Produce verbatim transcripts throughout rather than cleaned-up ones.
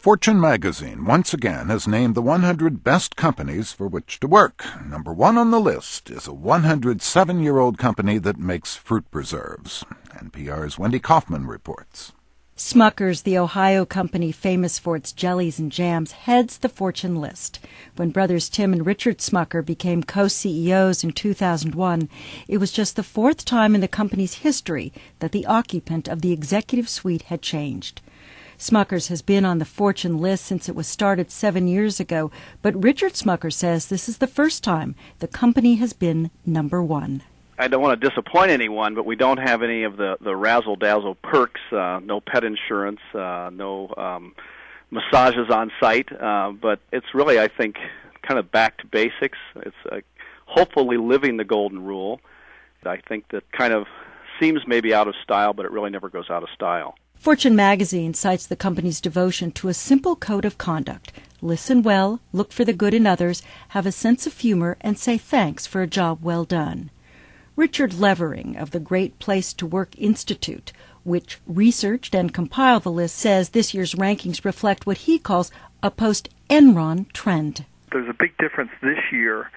Fortune magazine once again has named the one hundred best companies for which to work. Number one on the list is a one hundred seven-year-old company that makes fruit preserves. N P R's Wendy Kaufman reports. Smucker's, the Ohio company famous for its jellies and jams, heads the Fortune list. When brothers Tim and Richard Smucker became co-C E Os in two thousand one, it was just the fourth time in the company's history that the occupant of the executive suite had changed. Smucker's has been on the Fortune list since it was started seven years ago, but Richard Smucker says this is the first time the company has been number one. I don't want to disappoint anyone, but we don't have any of the, the razzle-dazzle perks, uh, no pet insurance, uh, no um, massages on site, uh, but it's really, I think, kind of back to basics. It's uh, hopefully living the golden rule. I think that kind of seems maybe out of style, but it really never goes out of style. Fortune magazine cites the company's devotion to a simple code of conduct. Listen well, look for the good in others, have a sense of humor, and say thanks for a job well done. Richard Levering of the Great Place to Work Institute, which researched and compiled the list, says this year's rankings reflect what he calls a post-Enron trend. There's a big difference this year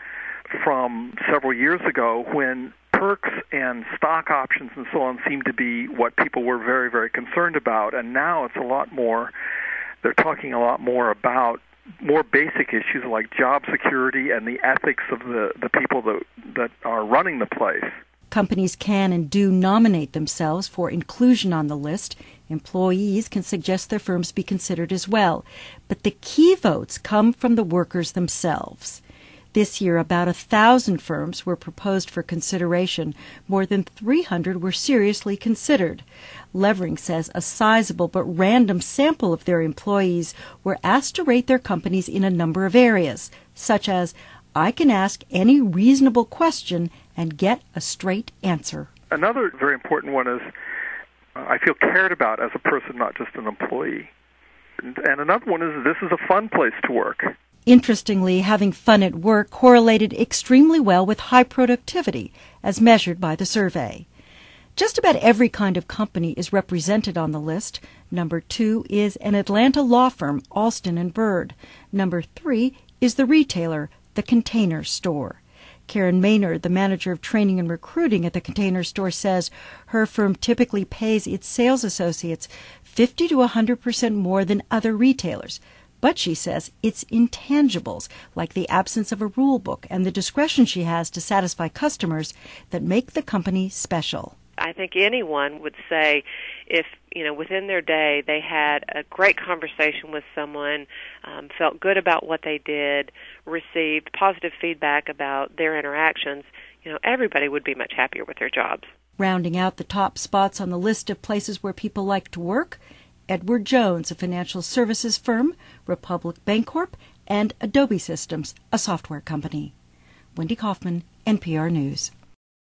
from several years ago when perks and stock options and so on seemed to be what people were very, very concerned about, and now it's a lot more, they're talking a lot more about more basic issues like job security and the ethics of the, the people that, that are running the place. Companies can and do nominate themselves for inclusion on the list. Employees can suggest their firms be considered as well. But the key votes come from the workers themselves. This year, about a thousand firms were proposed for consideration. More than three hundred were seriously considered. Levering says a sizable but random sample of their employees were asked to rate their companies in a number of areas, such as, I can ask any reasonable question and get a straight answer. Another very important one is, uh, I feel cared about as a person, not just an employee. And, and another one is, this is a fun place to work. Interestingly, having fun at work correlated extremely well with high productivity, as measured by the survey. Just about every kind of company is represented on the list. Number two is an Atlanta law firm, Alston and Bird. Number three is the retailer, the Container Store. Karen Maynard, the manager of training and recruiting at the Container Store, says her firm typically pays its sales associates fifty to one hundred percent more than other retailers. But she says it's intangibles, like the absence of a rule book and the discretion she has to satisfy customers, that make the company special. I think anyone would say if, you know, within their day they had a great conversation with someone, um, felt good about what they did, received positive feedback about their interactions, you know, everybody would be much happier with their jobs. Rounding out the top spots on the list of places where people like to work, Edward Jones, a financial services firm, Republic Bancorp, and Adobe Systems, a software company. Wendy Kaufman, N P R News.